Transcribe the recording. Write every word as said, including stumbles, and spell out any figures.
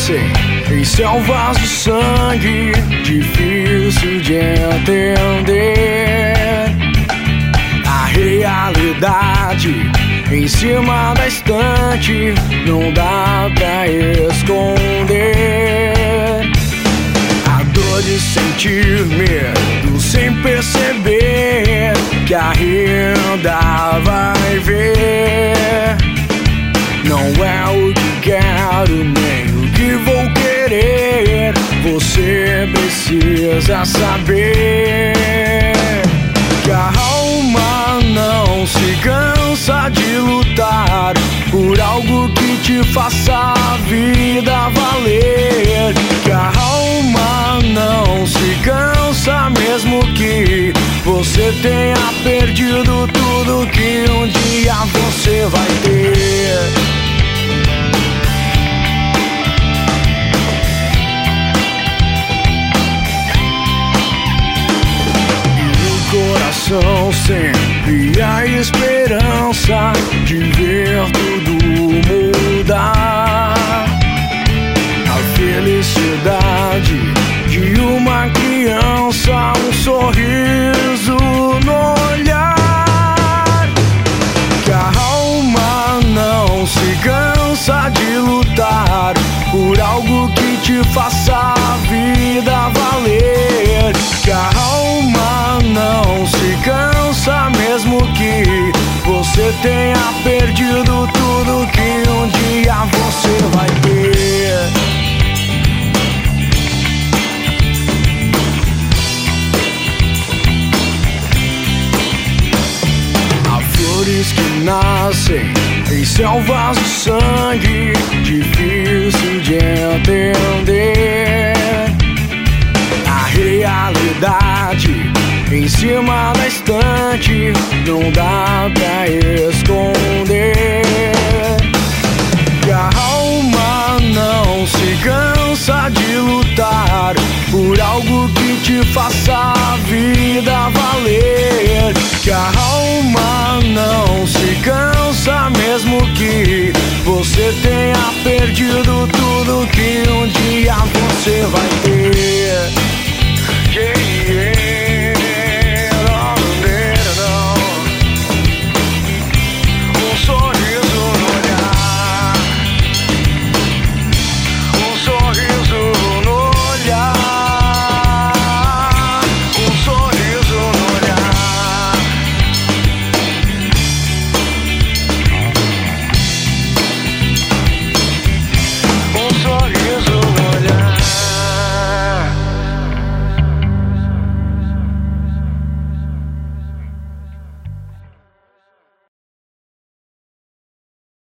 nascem em selvas de sangue, difícil de entender. A realidade em cima da estante não dá pra esconder. A dor de sentir medo sem perceber que a renda vai ver. Não é o que quero nem o que vou querer, você precisa saber que a alma não se cansa de lutar por algo que te faça a vida valer. Que a alma não se cansa mesmo que você tenha perdido tudo que um dia você vai ter. Coração sempre a esperança de ver tudo mudar. A felicidade de uma criança, um sorriso no olhar. Que a alma não se cansa de lutar por algo que te faça a vida valer. Que a alma não se cansa mesmo que você tenha perdido tudo que um dia você vai ter. Há flores que nascem em selvas de sangue, difícil de entender. A realidade em cima da estante não dá pra esconder. Que a alma não se cansa de lutar por algo que te faça a vida valer. Que a alma não se cansa mesmo que você tenha perdido tudo que um dia você vai ter.